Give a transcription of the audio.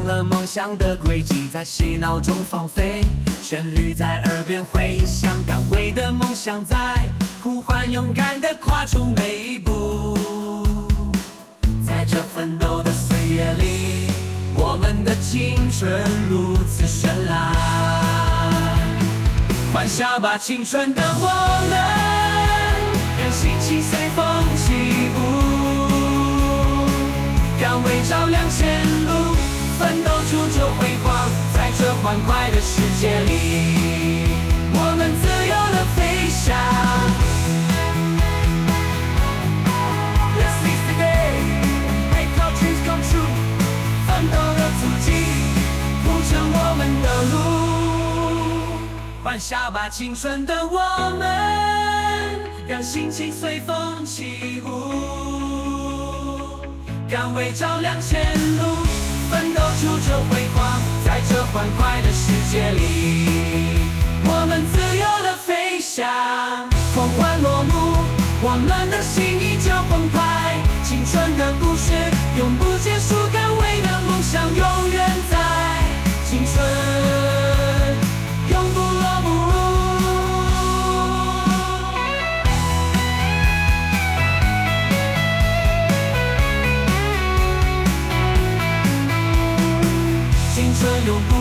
了梦想的轨迹，在洗脑中放飞，旋律在耳边回响，敢为的梦想在呼唤，勇敢地跨出每一步。在这奋斗的岁月里，我们的青春如此绚烂。欢笑吧，青春的我们，让心情随风起舞，让微照亮前路，奋斗铸就辉煌。在这欢快的世界里，我们自由地飞翔。Let's seize the day, make our dreams come true。奋斗的足迹，铺成我们的路。欢笑吧，青春的我们，让心情随风起舞，让微照亮前路，奋斗铸就辉煌。在这欢快的世界里，我们自由地飞翔。狂欢落幕，我们的心依旧澎湃，青春的故事永不结束，敢为的梦想永远在，青春永不落幕。青春永不